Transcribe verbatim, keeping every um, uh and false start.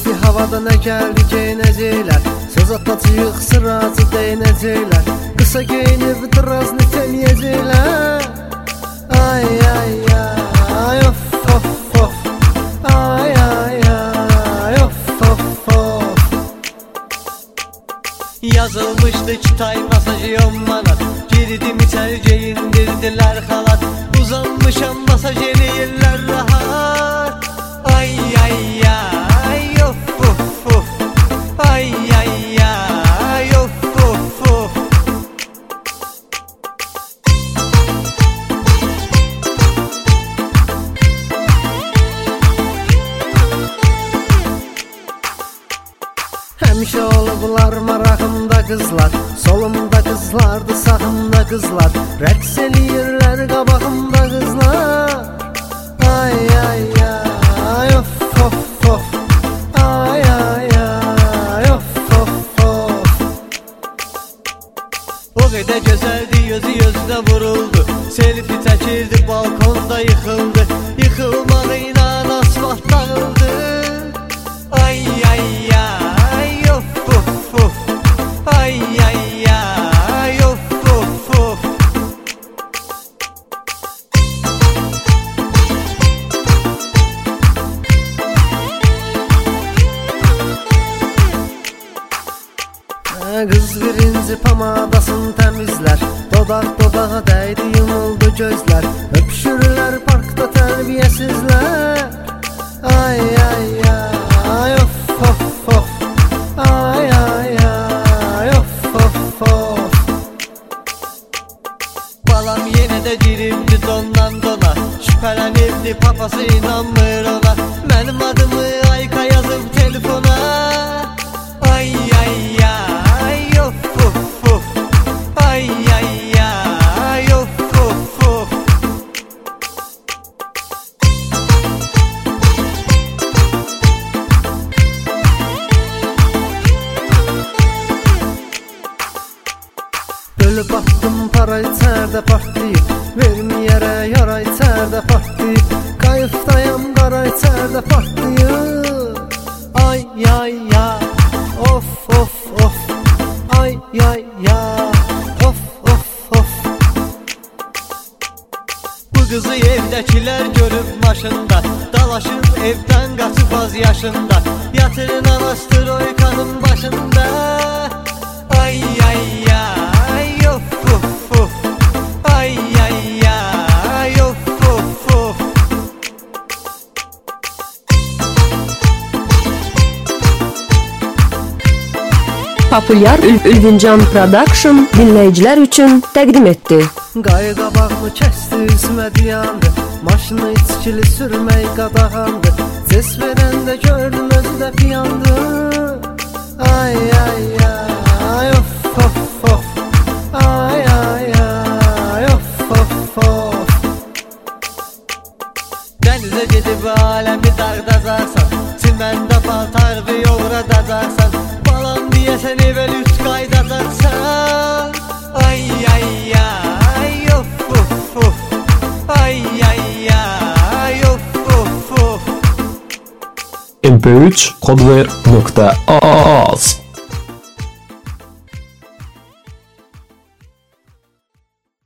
İsti havada nə gəldi geynəcəklər, söz atacıyıq sıracı deynəcəklər, qısa geyinib dıraz nitəliyəcəklər. Ay ay ay of of of, ay ay ay of of of. Yazılmışdı kitay masajı on manat, girdim içeri geyindirdiler xalat, uzanmışam masaj eləyirlər rahat. Ay ay ay of of of, ay ay ay of of of. Həmişə olublar marağımda qızlar, solumda qızlardı, sağımda qızlar, rəqs eləyirlər qabağımda qızlar. Ay ay ay of of of, ay ay ay of of of. O qədər gözəldi, gözü gözünə vuruldu, selfie çəkirdi, balkonda yıxıldı, yıxılmağıyla asfalt dağıldı. Ay ay ay of of of, ay ay ay of of of. Qız birinci pamadasını təmizlər, dodaq dodağa dəydi, yumuldu gözlər, öpüşürlər parkda tərbiyəsizlər. Ay ay ay of of of, ay ay ay of of of. Balam yenə də giribdi dondan dona, şübhələnibdi papası inanmır ona, mənim adımı Ayka yazıb telefona. Ay ay ay of of of, ay ay ay of of of. Bölüb attım para içərdə partlayıb, verməyərə yara içərdə partlayıb, qayıfdayam qara içərdə partlayıb. Ay ay ay of of of, ay ay ay of of of. Bu qızı evdəkilər görüb maşında, dalaşıb evdən qaçıb az yaşında, yatırın anastroykanın başında. Ay ay ay of of of, ay ay ay of of of. Populyar Ülvincan Production dinləyicilər üçün təqdim etdi. Qayı qabağımı kəsdi, üzümə diyandı, maşını içkili sürmək qadağandı, ses verəndə gördüm özü də piyandı. Ay ay ay of of of, ay ay ay of of of. Dənizə gedib aləmi dağdacaqsan, çiməndə paltarı yoğradacaqsan, balam deyəsən evə lüt qaydacaqsan. Ay ay ay of of of, ay ay ay of of of. m p üç kodver nokta az